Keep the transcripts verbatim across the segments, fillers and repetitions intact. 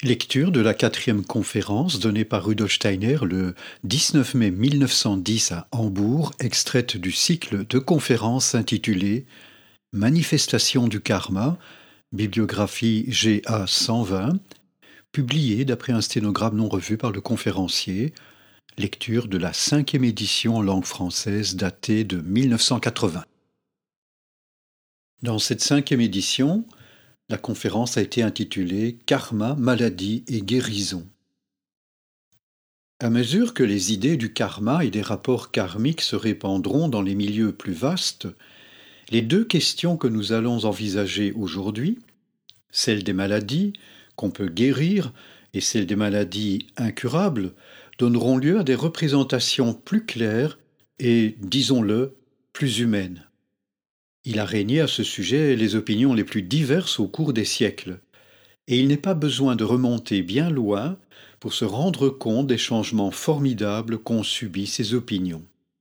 Lecture de la quatrième conférence donnée par Rudolf Steiner le dix-neuf mai mille neuf cent dix à Hambourg, extraite du cycle de conférences intitulé « Manifestation du karma », bibliographie G A cent vingt, publiée d'après un sténogramme non revu par le conférencier, lecture de la cinquième édition en langue française datée de mille neuf cent quatre-vingts. Dans cette cinquième édition, la conférence a été intitulée « Karma, maladie et guérison ». À mesure que les idées du karma et des rapports karmiques se répandront dans les milieux plus vastes, les deux questions que nous allons envisager aujourd'hui, celle des maladies qu'on peut guérir et celle des maladies incurables, donneront lieu à des représentations plus claires et, disons-le, plus humaines. Il a régné à ce sujet les opinions les plus diverses au cours des siècles, et il n'est pas besoin de remonter bien loin pour se rendre compte des changements formidables qu'ont subis ces opinions.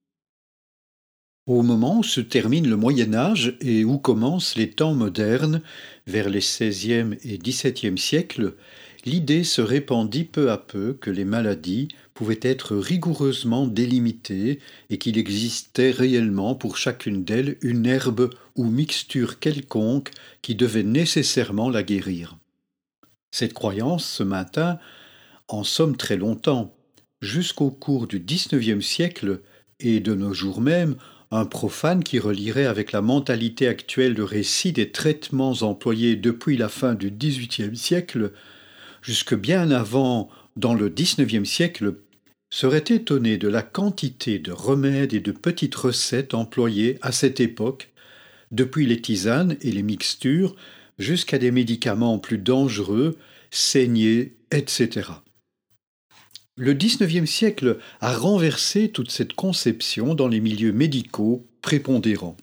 Au moment où se termine le Moyen Âge et où commencent les temps modernes, vers les seizième et dix-septième siècles, l'idée se répandit peu à peu que les maladies pouvaient être rigoureusement délimitées et qu'il existait réellement pour chacune d'elles une herbe ou mixture quelconque qui devait nécessairement la guérir. Cette croyance se maintint en somme très longtemps, jusqu'au cours du dix-neuvième siècle et de nos jours même. Un profane qui relierait avec la mentalité actuelle le récit des traitements employés depuis la fin du dix-huitième siècle, jusque bien avant, dans le dix-neuvième siècle, serait étonné de la quantité de remèdes et de petites recettes employées à cette époque, depuis les tisanes et les mixtures jusqu'à des médicaments plus dangereux, saignées, et cetera. Le dix-neuvième siècle a renversé toute cette conception dans les milieux médicaux prépondérants.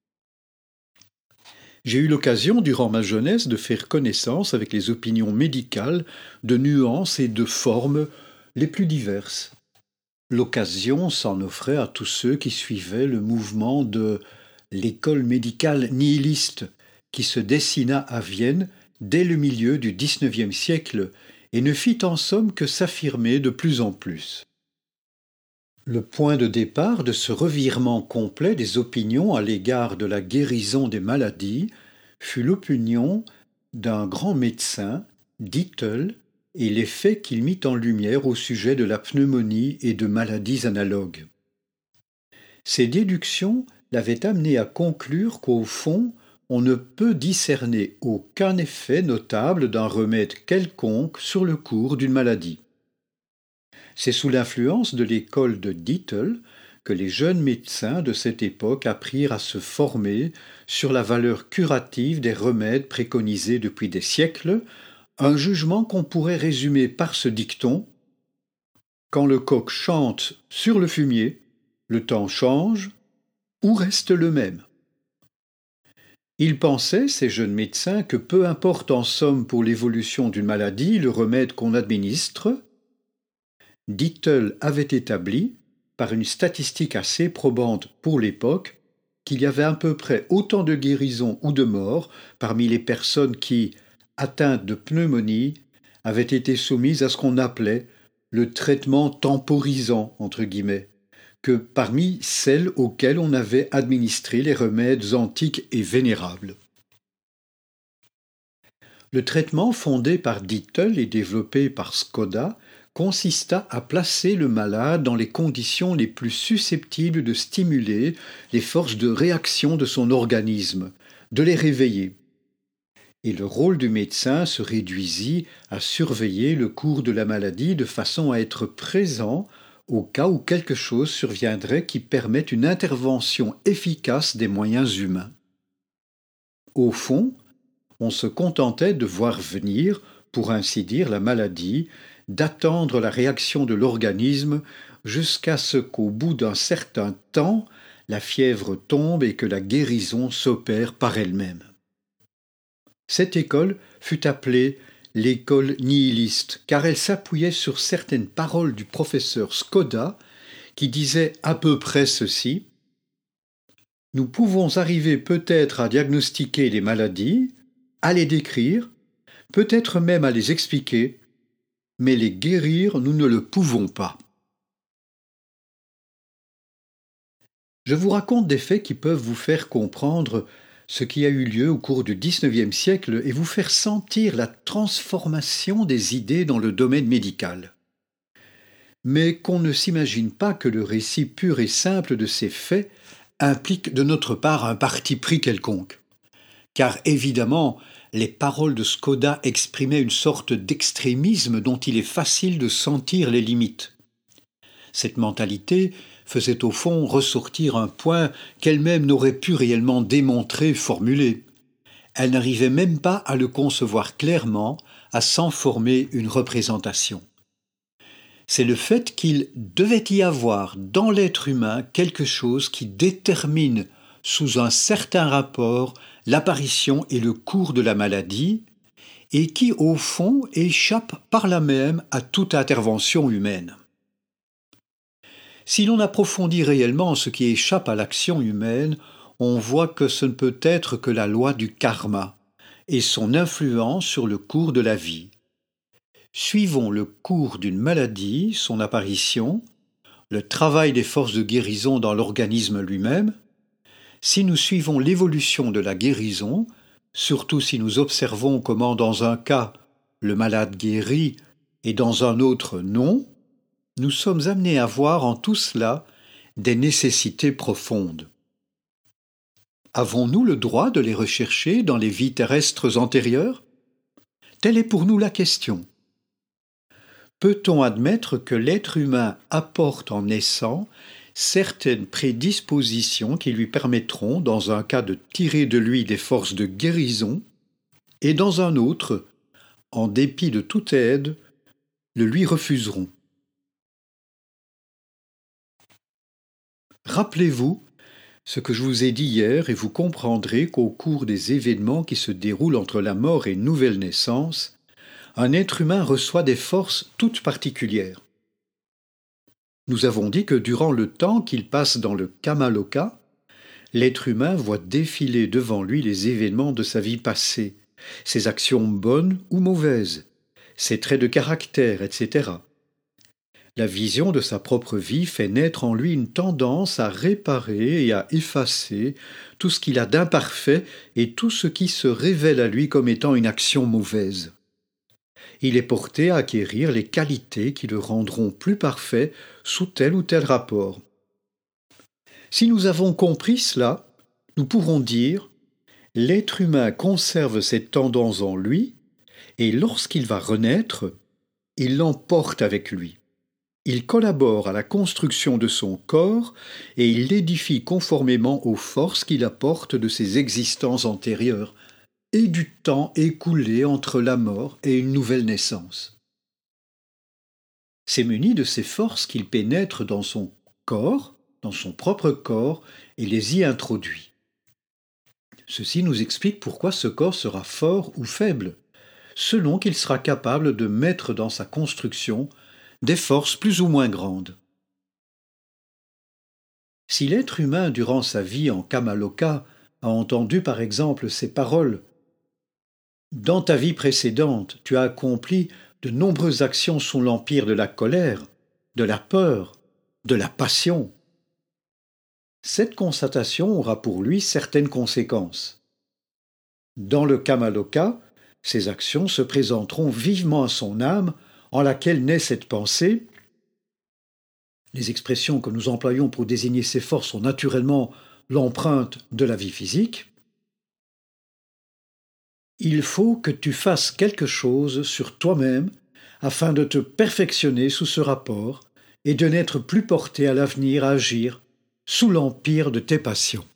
J'ai eu l'occasion, durant ma jeunesse, de faire connaissance avec les opinions médicales de nuances et de formes les plus diverses. L'occasion s'en offrait à tous ceux qui suivaient le mouvement de l'école médicale nihiliste qui se dessina à Vienne dès le milieu du dix-neuvième siècle et ne fit en somme que s'affirmer de plus en plus. Le point de départ de ce revirement complet des opinions à l'égard de la guérison des maladies fut l'opinion d'un grand médecin, Dietl, et les faits qu'il mit en lumière au sujet de la pneumonie et de maladies analogues. Ces déductions l'avaient amené à conclure qu'au fond, on ne peut discerner aucun effet notable d'un remède quelconque sur le cours d'une maladie. C'est sous l'influence de l'école de Dietl que les jeunes médecins de cette époque apprirent à se former sur la valeur curative des remèdes préconisés depuis des siècles, un jugement qu'on pourrait résumer par ce dicton : quand le coq chante sur le fumier, le temps change ou reste le même. Ils pensaient, ces jeunes médecins, que peu importe en somme pour l'évolution d'une maladie le remède qu'on administre. Dietl avait établi, par une statistique assez probante pour l'époque, qu'il y avait à peu près autant de guérisons ou de morts parmi les personnes qui, atteintes de pneumonie, avaient été soumises à ce qu'on appelait le traitement temporisant, entre guillemets, que parmi celles auxquelles on avait administré les remèdes antiques et vénérables. Le traitement fondé par Dietl et développé par Skoda consista à placer le malade dans les conditions les plus susceptibles de stimuler les forces de réaction de son organisme, de les réveiller. Et le rôle du médecin se réduisit à surveiller le cours de la maladie de façon à être présent au cas où quelque chose surviendrait qui permette une intervention efficace des moyens humains. Au fond, on se contentait de voir venir, pour ainsi dire, la maladie, d'attendre la réaction de l'organisme jusqu'à ce qu'au bout d'un certain temps, la fièvre tombe et que la guérison s'opère par elle-même. Cette école fut appelée l'école nihiliste, car elle s'appuyait sur certaines paroles du professeur Skoda qui disait à peu près ceci : « Nous pouvons arriver peut-être à diagnostiquer les maladies, à les décrire, peut-être même à les expliquer, mais les guérir, nous ne le pouvons pas. Je vous raconte des faits qui peuvent vous faire comprendre ce qui a eu lieu au cours du dix-neuvième siècle et vous faire sentir la transformation des idées dans le domaine médical. Mais qu'on ne s'imagine pas que le récit pur et simple de ces faits implique de notre part un parti pris quelconque. Car évidemment, les paroles de Skoda exprimaient une sorte d'extrémisme dont il est facile de sentir les limites. Cette mentalité faisait au fond ressortir un point qu'elle-même n'aurait pu réellement démontrer, formuler. Elle n'arrivait même pas à le concevoir clairement, à s'en former une représentation. C'est le fait qu'il devait y avoir dans l'être humain quelque chose qui détermine sous un certain rapport l'apparition et le cours de la maladie et qui, au fond, échappe par là même à toute intervention humaine. Si l'on approfondit réellement ce qui échappe à l'action humaine, on voit que ce ne peut être que la loi du karma et son influence sur le cours de la vie. Suivons le cours d'une maladie, son apparition, le travail des forces de guérison dans l'organisme lui-même. Si nous suivons l'évolution de la guérison, surtout si nous observons comment dans un cas le malade guérit et dans un autre non, nous sommes amenés à voir en tout cela des nécessités profondes. Avons-nous le droit de les rechercher dans les vies terrestres antérieures ? Telle est pour nous la question. Peut-on admettre que l'être humain apporte en naissant certaines prédispositions qui lui permettront, dans un cas, de tirer de lui des forces de guérison, et dans un autre, en dépit de toute aide, le lui refuseront ? Rappelez-vous ce que je vous ai dit hier et vous comprendrez qu'au cours des événements qui se déroulent entre la mort et une nouvelle naissance, un être humain reçoit des forces toutes particulières. Nous avons dit que durant le temps qu'il passe dans le Kamaloka, l'être humain voit défiler devant lui les événements de sa vie passée, ses actions bonnes ou mauvaises, ses traits de caractère, et cetera. La vision de sa propre vie fait naître en lui une tendance à réparer et à effacer tout ce qu'il a d'imparfait et tout ce qui se révèle à lui comme étant une action mauvaise. Il est porté à acquérir les qualités qui le rendront plus parfait sous tel ou tel rapport. Si nous avons compris cela, nous pourrons dire « L'être humain conserve cette tendance en lui et lorsqu'il va renaître, il l'emporte avec lui. Il collabore à la construction de son corps et il l'édifie conformément aux forces qu'il apporte de ses existences antérieures et du temps écoulé entre la mort et une nouvelle naissance. C'est muni de ces forces qu'il pénètre dans son corps, dans son propre corps, et les y introduit. Ceci nous explique pourquoi ce corps sera fort ou faible, selon qu'il sera capable de mettre dans sa construction des forces plus ou moins grandes. Si l'être humain, durant sa vie en Kamaloka, a entendu par exemple ces paroles « Dans ta vie précédente, tu as accompli de nombreuses actions sous l'empire de la colère, de la peur, de la passion », cette constatation aura pour lui certaines conséquences. Dans le Kamaloka, ces actions se présenteront vivement à son âme en laquelle naît cette pensée. Les expressions que nous employons pour désigner ces forces sont naturellement l'empreinte de la vie physique. Il faut que tu fasses quelque chose sur toi-même afin de te perfectionner sous ce rapport et de n'être plus porté à l'avenir à agir sous l'empire de tes passions.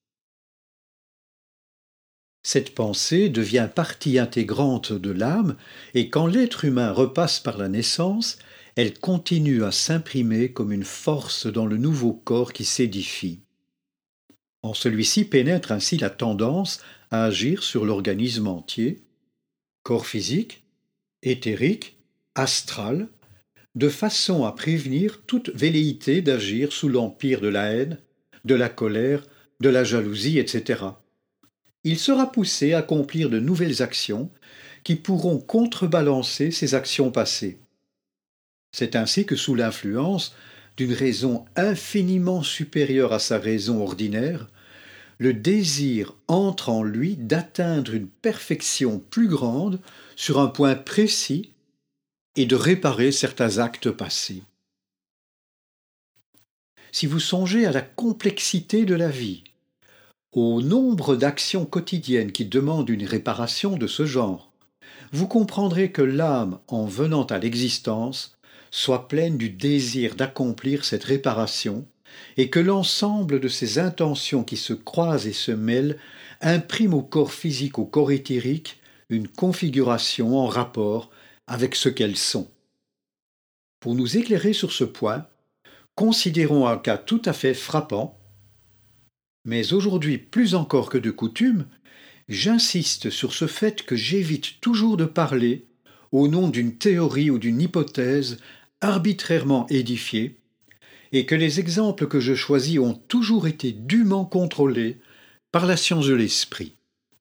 Cette pensée devient partie intégrante de l'âme et quand l'être humain repasse par la naissance, elle continue à s'imprimer comme une force dans le nouveau corps qui s'édifie. En celui-ci pénètre ainsi la tendance à agir sur l'organisme entier, corps physique, éthérique, astral, de façon à prévenir toute velléité d'agir sous l'empire de la haine, de la colère, de la jalousie, et cetera. Il sera poussé à accomplir de nouvelles actions qui pourront contrebalancer ses actions passées. C'est ainsi que sous l'influence d'une raison infiniment supérieure à sa raison ordinaire, le désir entre en lui d'atteindre une perfection plus grande sur un point précis et de réparer certains actes passés. Si vous songez à la complexité de la vie, au nombre d'actions quotidiennes qui demandent une réparation de ce genre, vous comprendrez que l'âme, en venant à l'existence, soit pleine du désir d'accomplir cette réparation, et que l'ensemble de ces intentions qui se croisent et se mêlent imprime au corps physique, au corps éthérique, une configuration en rapport avec ce qu'elles sont. Pour nous éclairer sur ce point, considérons un cas tout à fait frappant, mais aujourd'hui plus encore que de coutume, j'insiste sur ce fait que j'évite toujours de parler au nom d'une théorie ou d'une hypothèse arbitrairement édifiée, et que les exemples que je choisis ont toujours été dûment contrôlés par la science de l'esprit.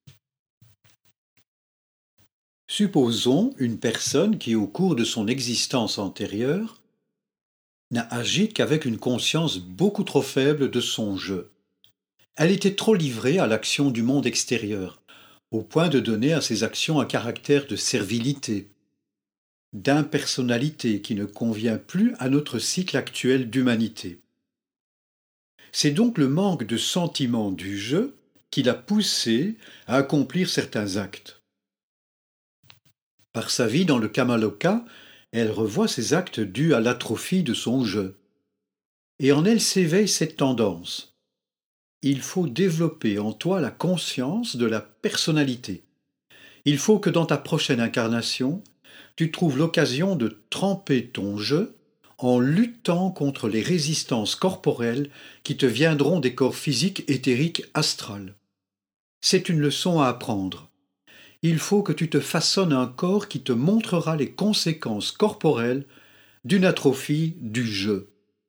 Supposons une personne qui, au cours de son existence antérieure, n'a agi qu'avec une conscience beaucoup trop faible de son jeu. Elle était trop livrée à l'action du monde extérieur, au point de donner à ses actions un caractère de servilité, d'impersonnalité qui ne convient plus à notre cycle actuel d'humanité. C'est donc le manque de sentiment du jeu qui l'a poussée à accomplir certains actes. Par sa vie dans le Kamaloka, elle revoit ces actes dus à l'atrophie de son jeu. Et en elle s'éveille cette tendance. Il faut développer en toi la conscience de la personnalité. Il faut que dans ta prochaine incarnation, tu trouves l'occasion de tremper ton jeu en luttant contre les résistances corporelles qui te viendront des corps physiques, éthériques, astrales. C'est une leçon à apprendre. Il faut que tu te façonnes un corps qui te montrera les conséquences corporelles d'une atrophie du jeu.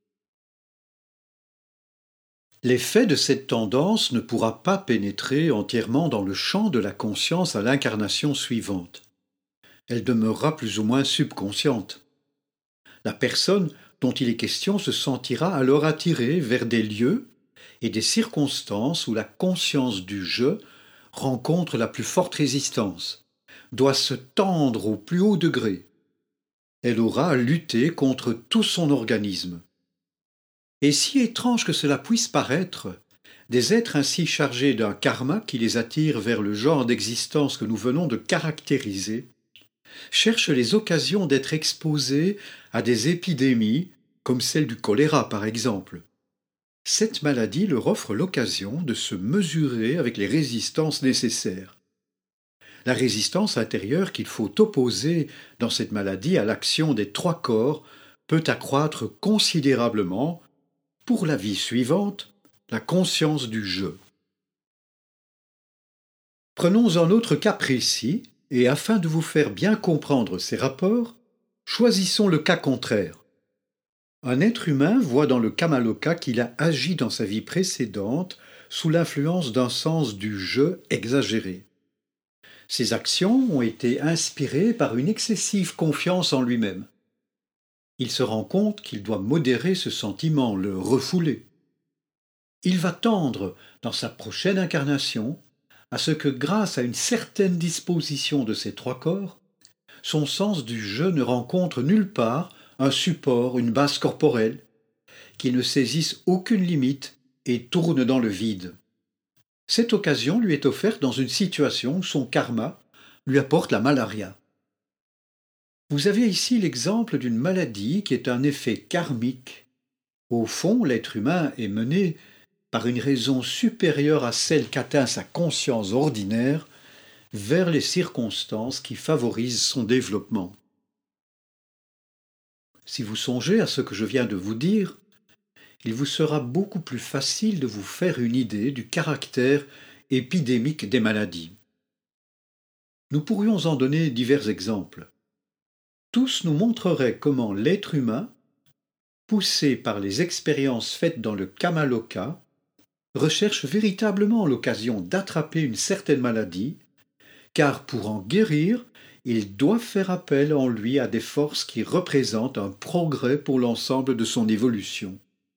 L'effet de cette tendance ne pourra pas pénétrer entièrement dans le champ de la conscience à l'incarnation suivante. Elle demeurera plus ou moins subconsciente. La personne dont il est question se sentira alors attirée vers des lieux et des circonstances où la conscience du jeu rencontre la plus forte résistance, doit se tendre au plus haut degré. Elle aura à lutter contre tout son organisme. Et si étrange que cela puisse paraître, des êtres ainsi chargés d'un karma qui les attire vers le genre d'existence que nous venons de caractériser, cherchent les occasions d'être exposés à des épidémies, comme celle du choléra par exemple. Cette maladie leur offre l'occasion de se mesurer avec les résistances nécessaires. La résistance intérieure qu'il faut opposer dans cette maladie à l'action des trois corps peut accroître considérablement, pour la vie suivante, la conscience du jeu. Prenons un autre cas précis, et afin de vous faire bien comprendre ces rapports, choisissons le cas contraire. Un être humain voit dans le Kamaloka qu'il a agi dans sa vie précédente sous l'influence d'un sens du jeu exagéré. Ses actions ont été inspirées par une excessive confiance en lui-même. Il se rend compte qu'il doit modérer ce sentiment, le refouler. Il va tendre, dans sa prochaine incarnation, à ce que grâce à une certaine disposition de ses trois corps, son sens du jeu ne rencontre nulle part un support, une base corporelle, qui ne saisisse aucune limite et tourne dans le vide. Cette occasion lui est offerte dans une situation où son karma lui apporte la malaria. Vous avez ici l'exemple d'une maladie qui est un effet karmique. Au fond, l'être humain est mené par une raison supérieure à celle qu'atteint sa conscience ordinaire vers les circonstances qui favorisent son développement. Si vous songez à ce que je viens de vous dire, il vous sera beaucoup plus facile de vous faire une idée du caractère épidémique des maladies. Nous pourrions en donner divers exemples. Tous nous montreraient comment l'être humain, poussé par les expériences faites dans le Kamaloka, recherche véritablement l'occasion d'attraper une certaine maladie, car pour en guérir, il doit faire appel en lui à des forces qui représentent un progrès pour l'ensemble de son évolution.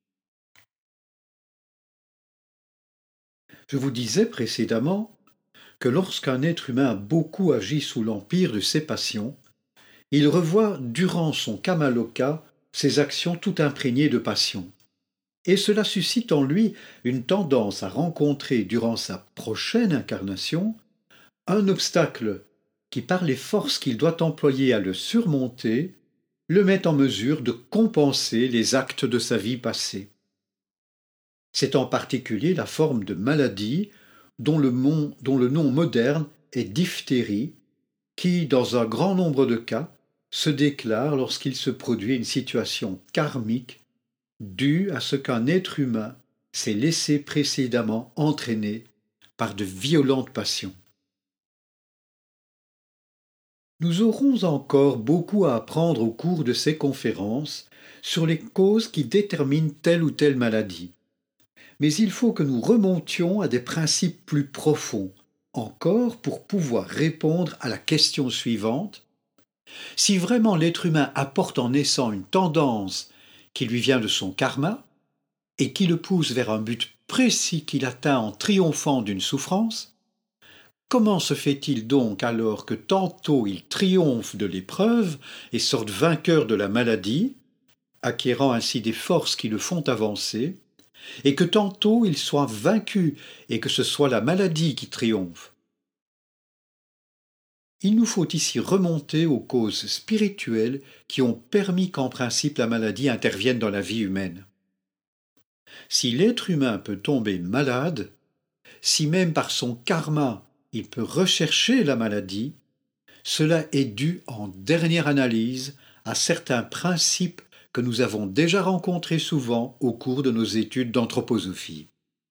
Je vous disais précédemment que lorsqu'un être humain a beaucoup agi sous l'empire de ses passions, il revoit durant son kamaloka ses actions tout imprégnées de passion. Et cela suscite en lui une tendance à rencontrer durant sa prochaine incarnation un obstacle qui, par les forces qu'il doit employer à le surmonter, le met en mesure de compenser les actes de sa vie passée. C'est en particulier la forme de maladie dont le, mon, dont le nom moderne est diphtérie, qui, dans un grand nombre de cas, se déclare lorsqu'il se produit une situation karmique due à ce qu'un être humain s'est laissé précédemment entraîner par de violentes passions. Nous aurons encore beaucoup à apprendre au cours de ces conférences sur les causes qui déterminent telle ou telle maladie. Mais il faut que nous remontions à des principes plus profonds, encore pour pouvoir répondre à la question suivante. Si vraiment l'être humain apporte en naissant une tendance qui lui vient de son karma et qui le pousse vers un but précis qu'il atteint en triomphant d'une souffrance, comment se fait-il donc alors que tantôt il triomphe de l'épreuve et sorte vainqueur de la maladie, acquérant ainsi des forces qui le font avancer, et que tantôt il soit vaincu et que ce soit la maladie qui triomphe? Il nous faut ici remonter aux causes spirituelles qui ont permis qu'en principe la maladie intervienne dans la vie humaine. Si l'être humain peut tomber malade, si même par son karma il peut rechercher la maladie, cela est dû en dernière analyse à certains principes que nous avons déjà rencontrés souvent au cours de nos études d'anthroposophie.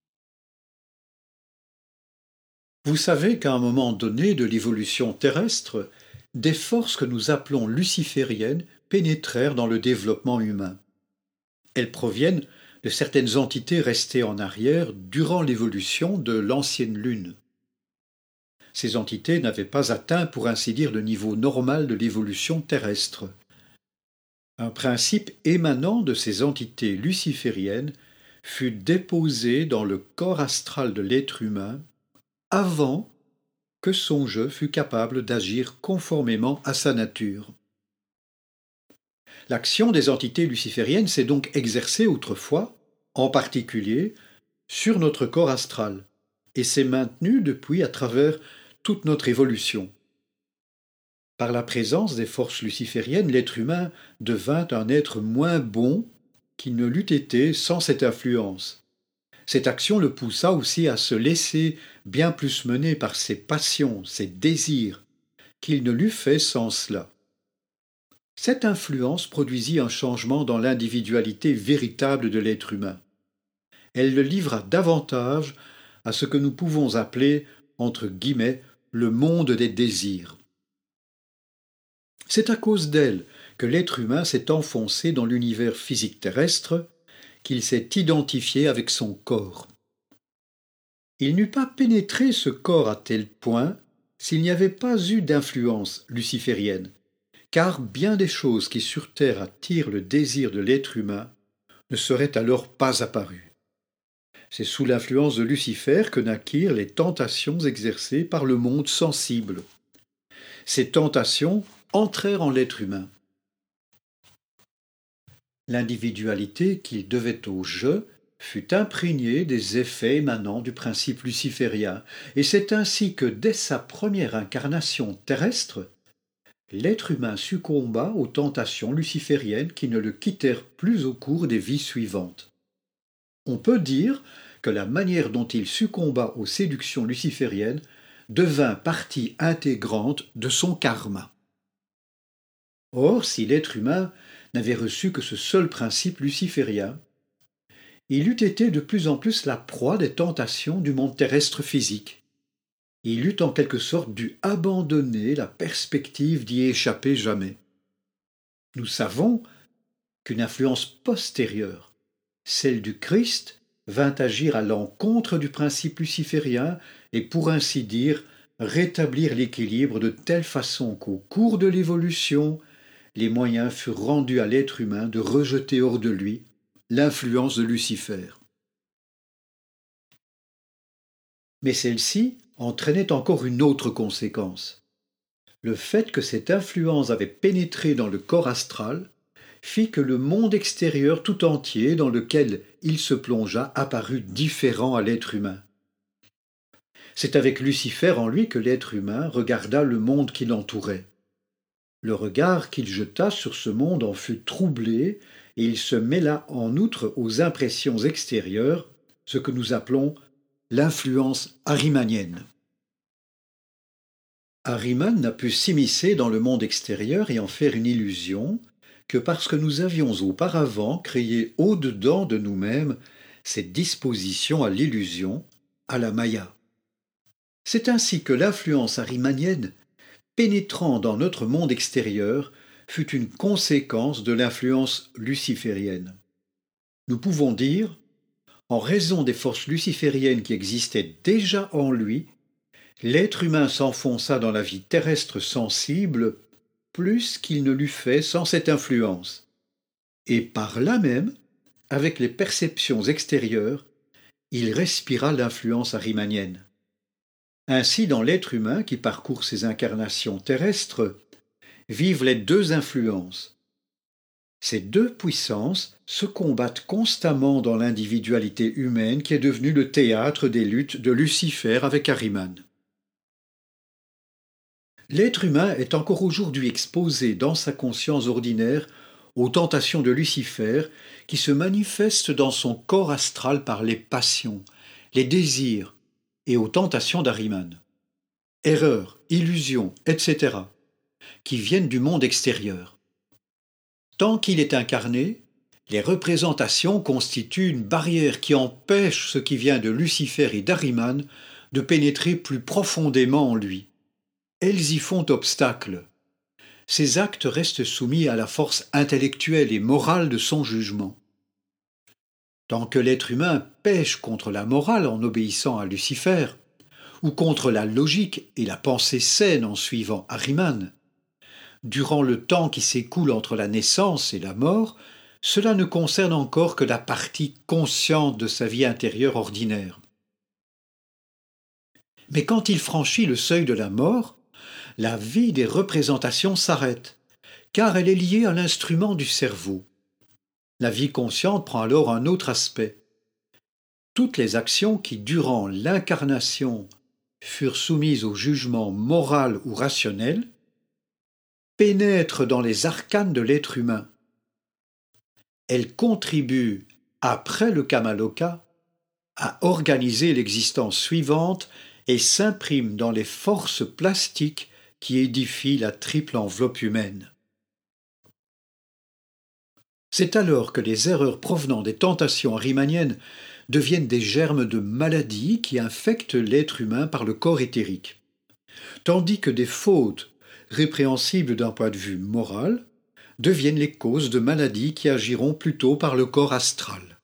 Vous savez qu'à un moment donné de l'évolution terrestre, des forces que nous appelons lucifériennes pénétrèrent dans le développement humain. Elles proviennent de certaines entités restées en arrière durant l'évolution de l'ancienne Lune. Ces entités n'avaient pas atteint, pour ainsi dire, le niveau normal de l'évolution terrestre. Un principe émanant de ces entités lucifériennes fut déposé dans le corps astral de l'être humain avant que son je fût capable d'agir conformément à sa nature. L'action des entités lucifériennes s'est donc exercée autrefois, en particulier, sur notre corps astral, et s'est maintenue depuis à travers toute notre évolution. Par la présence des forces lucifériennes, l'être humain devint un être moins bon qu'il ne l'eût été sans cette influence. Cette action le poussa aussi à se laisser bien plus mener par ses passions, ses désirs, qu'il ne l'eût fait sans cela. Cette influence produisit un changement dans l'individualité véritable de l'être humain. Elle le livra davantage à ce que nous pouvons appeler, entre guillemets, le monde des désirs. C'est à cause d'elle que l'être humain s'est enfoncé dans l'univers physique terrestre, qu'il s'est identifié avec son corps. Il n'eût pas pénétré ce corps à tel point s'il n'y avait pas eu d'influence luciférienne, car bien des choses qui sur terre attirent le désir de l'être humain ne seraient alors pas apparues. C'est sous l'influence de Lucifer que naquirent les tentations exercées par le monde sensible. Ces tentations entrèrent en l'être humain. L'individualité qu'il devait au je fut imprégnée des effets émanant du principe luciférien, et c'est ainsi que dès sa première incarnation terrestre, l'être humain succomba aux tentations lucifériennes qui ne le quittèrent plus au cours des vies suivantes. On peut dire que la manière dont il succomba aux séductions lucifériennes devint partie intégrante de son karma. Or, si l'être humain n'avait reçu que ce seul principe luciférien, il eût été de plus en plus la proie des tentations du monde terrestre physique. Il eût en quelque sorte dû abandonner la perspective d'y échapper jamais. Nous savons qu'une influence postérieure, celle du Christ, vint agir à l'encontre du principe luciférien et, pour ainsi dire, rétablir l'équilibre de telle façon qu'au cours de l'évolution, les moyens furent rendus à l'être humain de rejeter hors de lui l'influence de Lucifer. Mais celle-ci entraînait encore une autre conséquence. Le fait que cette influence avait pénétré dans le corps astral fit que le monde extérieur tout entier dans lequel il se plongea apparut différent à l'être humain. C'est avec Lucifer en lui que l'être humain regarda le monde qui l'entourait. Le regard qu'il jeta sur ce monde en fut troublé et il se mêla en outre aux impressions extérieures, ce que nous appelons l'influence ahrimanienne. Ahriman n'a pu s'immiscer dans le monde extérieur et en faire une illusion que parce que nous avions auparavant créé au-dedans de nous-mêmes cette disposition à l'illusion, à la maya. C'est ainsi que l'influence ahrimanienne, pénétrant dans notre monde extérieur, fut une conséquence de l'influence luciférienne. Nous pouvons dire, en raison des forces lucifériennes qui existaient déjà en lui, l'être humain s'enfonça dans la vie terrestre sensible plus qu'il ne l'eût fait sans cette influence. Et par là même, avec les perceptions extérieures, il respira l'influence ahrimanienne. Ainsi, dans l'être humain qui parcourt ces incarnations terrestres, vivent les deux influences. Ces deux puissances se combattent constamment dans l'individualité humaine qui est devenue le théâtre des luttes de Lucifer avec Ahriman. L'être humain est encore aujourd'hui exposé dans sa conscience ordinaire aux tentations de Lucifer qui se manifestent dans son corps astral par les passions, les désirs et aux tentations d'Ahriman. Erreurs, illusions, et cetera, qui viennent du monde extérieur. Tant qu'il est incarné, les représentations constituent une barrière qui empêche ce qui vient de Lucifer et d'Ahriman de pénétrer plus profondément en lui. Elles y font obstacle. Ces actes restent soumis à la force intellectuelle et morale de son jugement. Tant que l'être humain pêche contre la morale en obéissant à Lucifer, ou contre la logique et la pensée saine en suivant Ahriman, durant le temps qui s'écoule entre la naissance et la mort, cela ne concerne encore que la partie consciente de sa vie intérieure ordinaire. Mais quand il franchit le seuil de la mort, la vie des représentations s'arrête, car elle est liée à l'instrument du cerveau. La vie consciente prend alors un autre aspect. Toutes les actions qui, durant l'incarnation, furent soumises au jugement moral ou rationnel, pénètrent dans les arcanes de l'être humain. Elles contribuent, après le Kamaloka, à organiser l'existence suivante et s'impriment dans les forces plastiques qui édifient la triple enveloppe humaine. C'est alors que les erreurs provenant des tentations ahrimaniennes deviennent des germes de maladies qui infectent l'être humain par le corps éthérique, tandis que des fautes, répréhensibles d'un point de vue moral, deviennent les causes de maladies qui agiront plutôt par le corps astral.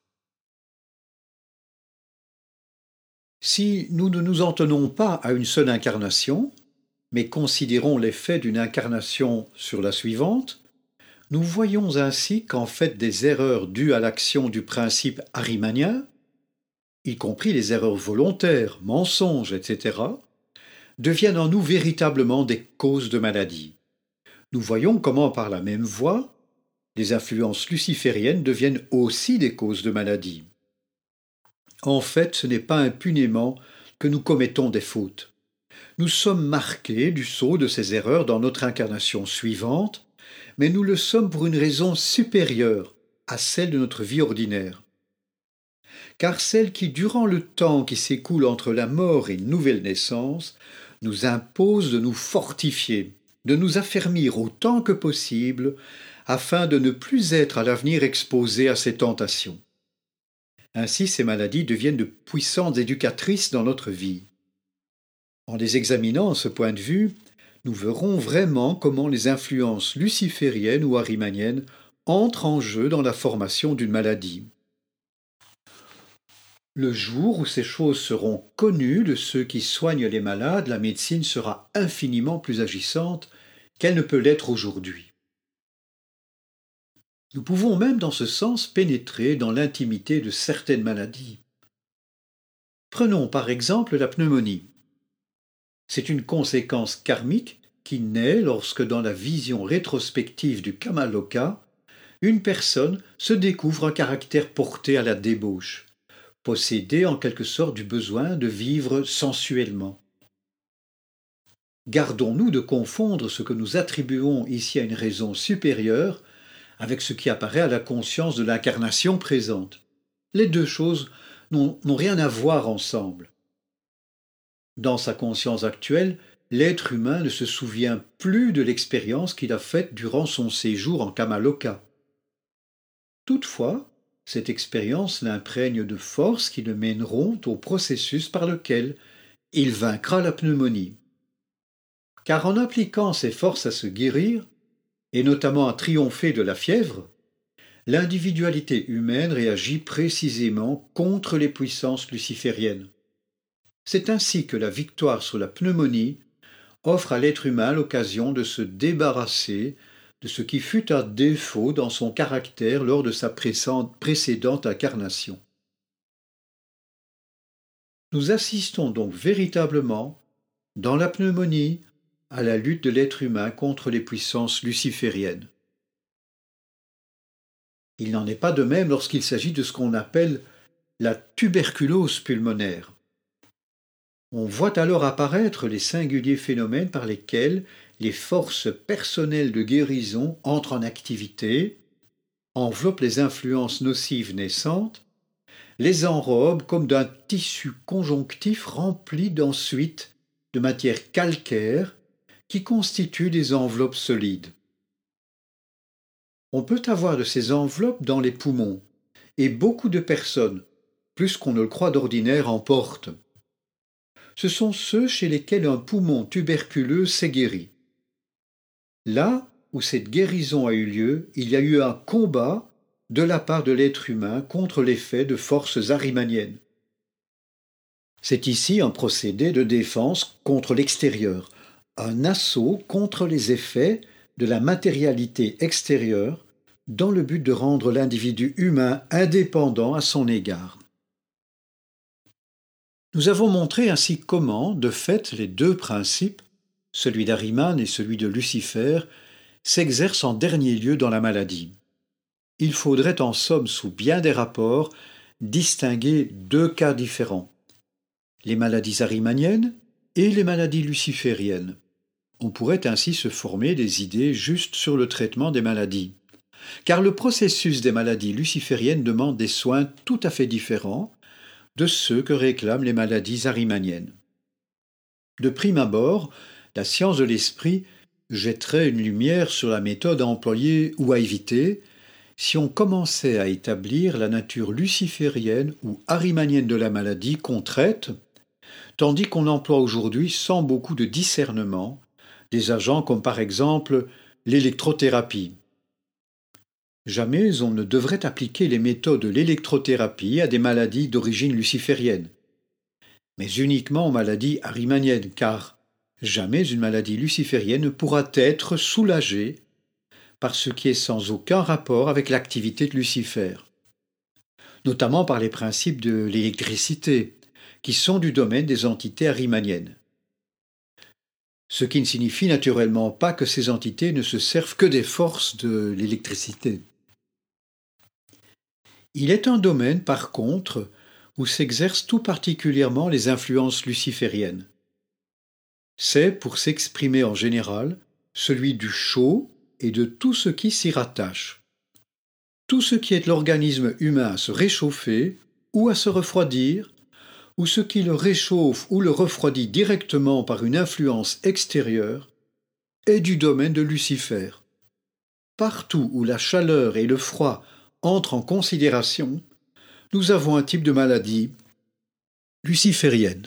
Si nous ne nous en tenons pas à une seule incarnation, mais considérons l'effet d'une incarnation sur la suivante, nous voyons ainsi qu'en fait des erreurs dues à l'action du principe ahrimanien, y compris les erreurs volontaires, mensonges, et cetera, deviennent en nous véritablement des causes de maladies. Nous voyons comment par la même voie, les influences lucifériennes deviennent aussi des causes de maladies. En fait, ce n'est pas impunément que nous commettons des fautes. Nous sommes marqués du sceau de ces erreurs dans notre incarnation suivante, mais nous le sommes pour une raison supérieure à celle de notre vie ordinaire. Car celle qui, durant le temps qui s'écoule entre la mort et une nouvelle naissance, nous impose de nous fortifier, de nous affermir autant que possible, afin de ne plus être à l'avenir exposés à ces tentations. Ainsi, ces maladies deviennent de puissantes éducatrices dans notre vie. En les examinant à ce point de vue, nous verrons vraiment comment les influences lucifériennes ou ahrimaniennes entrent en jeu dans la formation d'une maladie. Le jour où ces choses seront connues de ceux qui soignent les malades, la médecine sera infiniment plus agissante qu'elle ne peut l'être aujourd'hui. Nous pouvons même dans ce sens pénétrer dans l'intimité de certaines maladies. Prenons par exemple la pneumonie. C'est une conséquence karmique qui naît lorsque dans la vision rétrospective du Kamaloka, une personne se découvre un caractère porté à la débauche, possédé en quelque sorte du besoin de vivre sensuellement. Gardons-nous de confondre ce que nous attribuons ici à une raison supérieure avec ce qui apparaît à la conscience de l'incarnation présente. Les deux choses n'ont rien à voir ensemble. Dans sa conscience actuelle, l'être humain ne se souvient plus de l'expérience qu'il a faite durant son séjour en Kamaloka. Toutefois, cette expérience l'imprègne de forces qui le mèneront au processus par lequel il vaincra la pneumonie. Car en appliquant ses forces à se guérir, et notamment à triompher de la fièvre, l'individualité humaine réagit précisément contre les puissances lucifériennes. C'est ainsi que la victoire sur la pneumonie offre à l'être humain l'occasion de se débarrasser de ce qui fut un défaut dans son caractère lors de sa précédente incarnation. Nous assistons donc véritablement, dans la pneumonie, à la lutte de l'être humain contre les puissances lucifériennes. Il n'en est pas de même lorsqu'il s'agit de ce qu'on appelle la tuberculose pulmonaire. On voit alors apparaître les singuliers phénomènes par lesquels les forces personnelles de guérison entrent en activité, enveloppent les influences nocives naissantes, les enrobent comme d'un tissu conjonctif rempli d'ensuite de matière calcaire qui constituent des enveloppes solides. On peut avoir de ces enveloppes dans les poumons, et beaucoup de personnes, plus qu'on ne le croit d'ordinaire, en portent. Ce sont ceux chez lesquels un poumon tuberculeux s'est guéri. Là où cette guérison a eu lieu, il y a eu un combat de la part de l'être humain contre l'effet de forces ahrimaniennes. C'est ici un procédé de défense contre l'extérieur, un assaut contre les effets de la matérialité extérieure dans le but de rendre l'individu humain indépendant à son égard. Nous avons montré ainsi comment, de fait, les deux principes, celui d'Ahriman et celui de Lucifer, s'exercent en dernier lieu dans la maladie. Il faudrait en somme, sous bien des rapports, distinguer deux cas différents, les maladies ahrimaniennes et les maladies lucifériennes. On pourrait ainsi se former des idées justes sur le traitement des maladies. Car le processus des maladies lucifériennes demande des soins tout à fait différents de ceux que réclament les maladies ahrimaniennes. De prime abord, la science de l'esprit jetterait une lumière sur la méthode à employer ou à éviter si on commençait à établir la nature luciférienne ou ahrimanienne de la maladie qu'on traite, tandis qu'on emploie aujourd'hui sans beaucoup de discernement des agents comme par exemple l'électrothérapie. Jamais on ne devrait appliquer les méthodes de l'électrothérapie à des maladies d'origine luciférienne, mais uniquement aux maladies ahrimaniennes, car jamais une maladie luciférienne ne pourra être soulagée par ce qui est sans aucun rapport avec l'activité de Lucifer, notamment par les principes de l'électricité, qui sont du domaine des entités ahrimaniennes. Ce qui ne signifie naturellement pas que ces entités ne se servent que des forces de l'électricité. Il est un domaine, par contre, où s'exercent tout particulièrement les influences lucifériennes. C'est, pour s'exprimer en général, celui du chaud et de tout ce qui s'y rattache. Tout ce qui aide l'organisme humain à se réchauffer ou à se refroidir, ou ce qui le réchauffe ou le refroidit directement par une influence extérieure, est du domaine de Lucifer. Partout où la chaleur et le froid entrent en considération, nous avons un type de maladie luciférienne.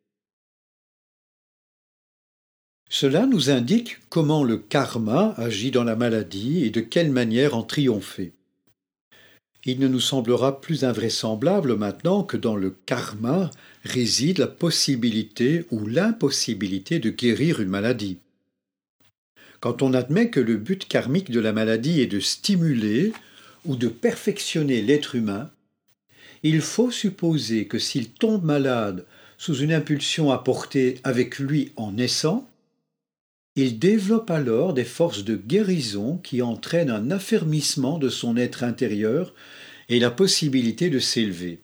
Cela nous indique comment le karma agit dans la maladie et de quelle manière en triompher. Il ne nous semblera plus invraisemblable maintenant que dans le karma réside la possibilité ou l'impossibilité de guérir une maladie. Quand on admet que le but karmique de la maladie est de stimuler ou de perfectionner l'être humain, il faut supposer que s'il tombe malade sous une impulsion apportée avec lui en naissant, il développe alors des forces de guérison qui entraînent un affermissement de son être intérieur et la possibilité de s'élever.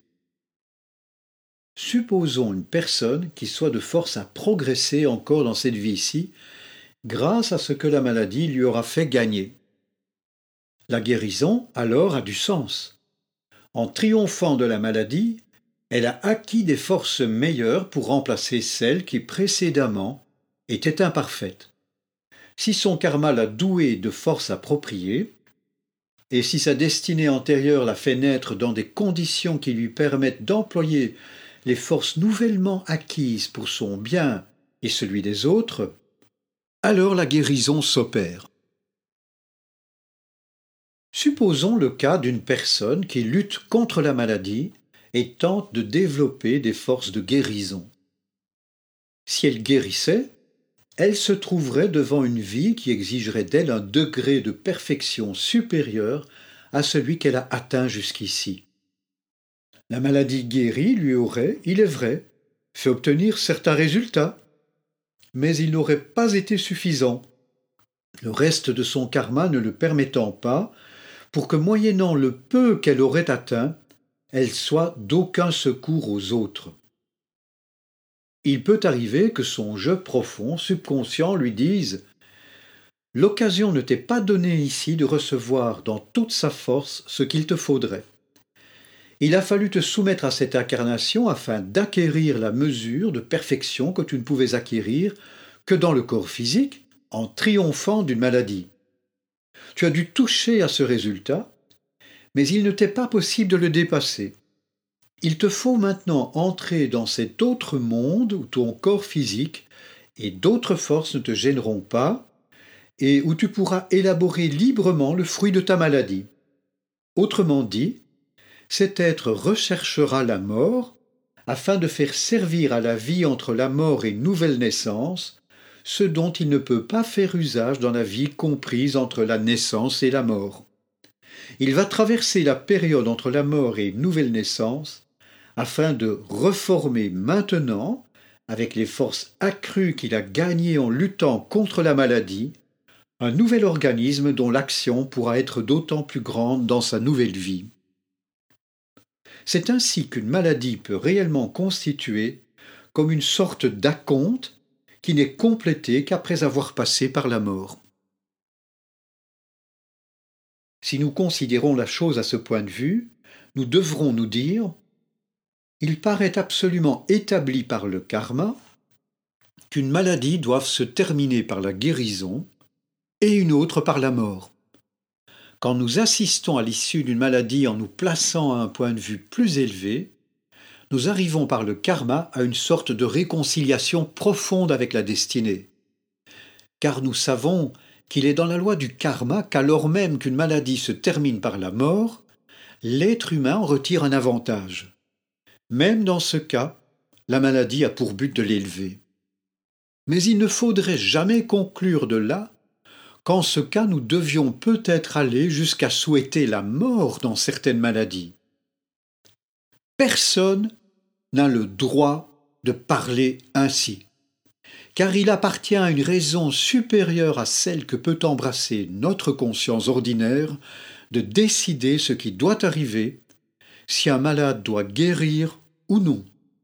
Supposons une personne qui soit de force à progresser encore dans cette vie-ci, grâce à ce que la maladie lui aura fait gagner. La guérison, alors, a du sens. En triomphant de la maladie, elle a acquis des forces meilleures pour remplacer celles qui précédemment étaient imparfaites. Si son karma l'a douée de forces appropriées, et si sa destinée antérieure l'a fait naître dans des conditions qui lui permettent d'employer les forces nouvellement acquises pour son bien et celui des autres, alors la guérison s'opère. Supposons le cas d'une personne qui lutte contre la maladie et tente de développer des forces de guérison. Si elle guérissait, elle se trouverait devant une vie qui exigerait d'elle un degré de perfection supérieur à celui qu'elle a atteint jusqu'ici. La maladie guérie lui aurait, il est vrai, fait obtenir certains résultats, mais ils n'auraient pas été suffisants, le reste de son karma ne le permettant pas, pour que moyennant le peu qu'elle aurait atteint, elle soit d'aucun secours aux autres. Il peut arriver que son je profond, subconscient, lui dise « L'occasion ne t'est pas donnée ici de recevoir dans toute sa force ce qu'il te faudrait. Il a fallu te soumettre à cette incarnation afin d'acquérir la mesure de perfection que tu ne pouvais acquérir que dans le corps physique en triomphant d'une maladie. Tu as dû toucher à ce résultat, mais il ne t'est pas possible de le dépasser. Il te faut maintenant entrer dans cet autre monde où ton corps physique et d'autres forces ne te gêneront pas et où tu pourras élaborer librement le fruit de ta maladie. Autrement dit, cet être recherchera la mort afin de faire servir à la vie entre la mort et une nouvelle naissance ce dont il ne peut pas faire usage dans la vie comprise entre la naissance et la mort. Il va traverser la période entre la mort et une nouvelle naissance afin de reformer maintenant, avec les forces accrues qu'il a gagnées en luttant contre la maladie, un nouvel organisme dont l'action pourra être d'autant plus grande dans sa nouvelle vie. C'est ainsi qu'une maladie peut réellement constituer comme une sorte d'acompte qui n'est complété qu'après avoir passé par la mort. Si nous considérons la chose à ce point de vue, nous devrons nous dire « Il paraît absolument établi par le karma qu'une maladie doive se terminer par la guérison et une autre par la mort. Quand nous assistons à l'issue d'une maladie en nous plaçant à un point de vue plus élevé, nous arrivons par le karma à une sorte de réconciliation profonde avec la destinée. Car nous savons qu'il est dans la loi du karma qu'alors même qu'une maladie se termine par la mort, l'être humain en retire un avantage. Même dans ce cas, la maladie a pour but de l'élever. Mais il ne faudrait jamais conclure de là qu'en ce cas nous devions peut-être aller jusqu'à souhaiter la mort dans certaines maladies. Personne n'a le droit de parler ainsi, car il appartient à une raison supérieure à celle que peut embrasser notre conscience ordinaire de décider ce qui doit arriver, si un malade doit guérir ou non.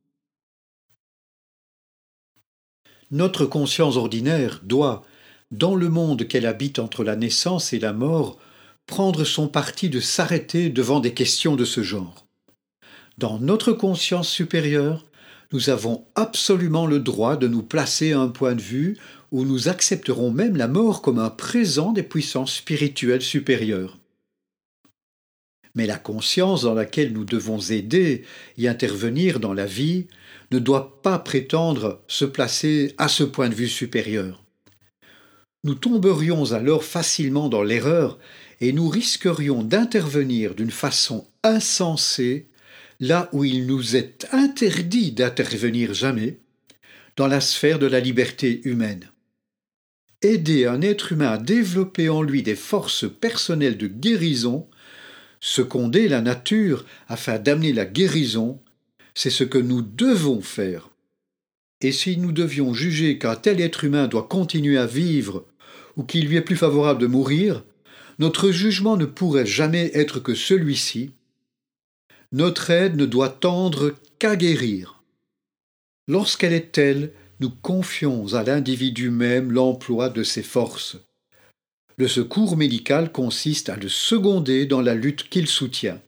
Notre conscience ordinaire doit, dans le monde qu'elle habite entre la naissance et la mort, prendre son parti de s'arrêter devant des questions de ce genre. Dans notre conscience supérieure, nous avons absolument le droit de nous placer à un point de vue où nous accepterons même la mort comme un présent des puissances spirituelles supérieures. Mais la conscience dans laquelle nous devons aider et intervenir dans la vie ne doit pas prétendre se placer à ce point de vue supérieur. Nous tomberions alors facilement dans l'erreur et nous risquerions d'intervenir d'une façon insensée là où il nous est interdit d'intervenir jamais, dans la sphère de la liberté humaine. Aider un être humain à développer en lui des forces personnelles de guérison, seconder la nature afin d'amener la guérison, c'est ce que nous devons faire. Et si nous devions juger qu'un tel être humain doit continuer à vivre ou qu'il lui est plus favorable de mourir, notre jugement ne pourrait jamais être que celui-ci. Notre aide ne doit tendre qu'à guérir. Lorsqu'elle est telle, nous confions à l'individu même l'emploi de ses forces. Le secours médical consiste à le seconder dans la lutte qu'il soutient.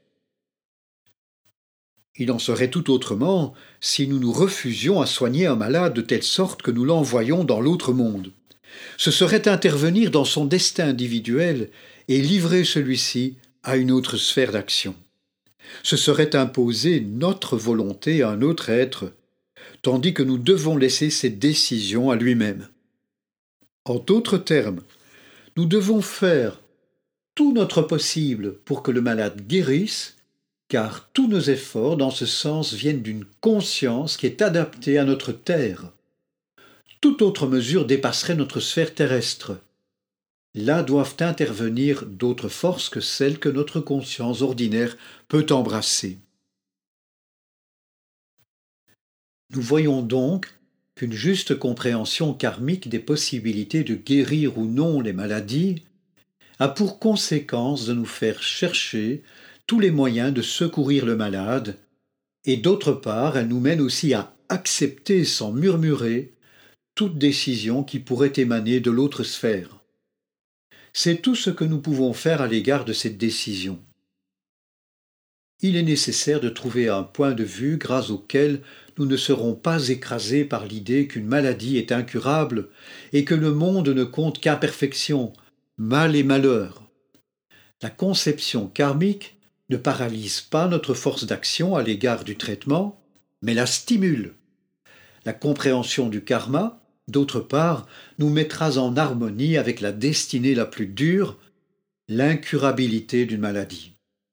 Il en serait tout autrement si nous nous refusions à soigner un malade de telle sorte que nous l'envoyions dans l'autre monde. Ce serait intervenir dans son destin individuel et livrer celui-ci à une autre sphère d'action. Ce serait imposer notre volonté à un autre être, tandis que nous devons laisser ses décisions à lui-même. En d'autres termes, nous devons faire tout notre possible pour que le malade guérisse, car tous nos efforts dans ce sens viennent d'une conscience qui est adaptée à notre terre. Toute autre mesure dépasserait notre sphère terrestre. Là doivent intervenir d'autres forces que celles que notre conscience ordinaire peut embrasser. Nous voyons donc qu'une juste compréhension karmique des possibilités de guérir ou non les maladies a pour conséquence de nous faire chercher tous les moyens de secourir le malade, et d'autre part, elle nous mène aussi à accepter sans murmurer toute décision qui pourrait émaner de l'autre sphère. C'est tout ce que nous pouvons faire à l'égard de cette décision. Il est nécessaire de trouver un point de vue grâce auquel nous ne serons pas écrasés par l'idée qu'une maladie est incurable et que le monde ne compte qu'imperfection, mal et malheur. La conception karmique ne paralyse pas notre force d'action à l'égard du traitement, mais la stimule. La compréhension du karma, d'autre part, nous mettra en harmonie avec la destinée la plus dure, l'incurabilité d'une maladie.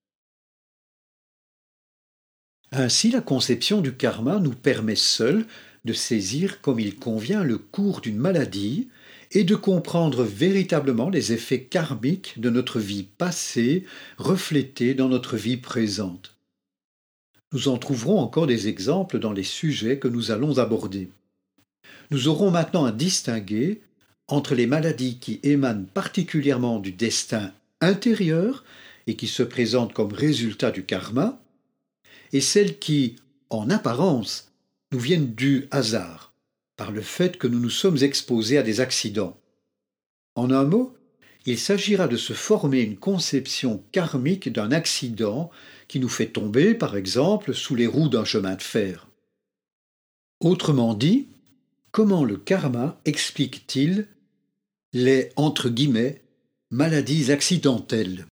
Ainsi, la conception du karma nous permet seule de saisir comme il convient le cours d'une maladie et de comprendre véritablement les effets karmiques de notre vie passée reflétés dans notre vie présente. Nous en trouverons encore des exemples dans les sujets que nous allons aborder. Nous aurons maintenant à distinguer entre les maladies qui émanent particulièrement du destin intérieur et qui se présentent comme résultat du karma, et celles qui, en apparence, nous viennent du hasard, par le fait que nous nous sommes exposés à des accidents. En un mot, il s'agira de se former une conception karmique d'un accident qui nous fait tomber, par exemple, sous les roues d'un chemin de fer. Autrement dit, comment le karma explique-t-il les, entre guillemets, maladies accidentelles ?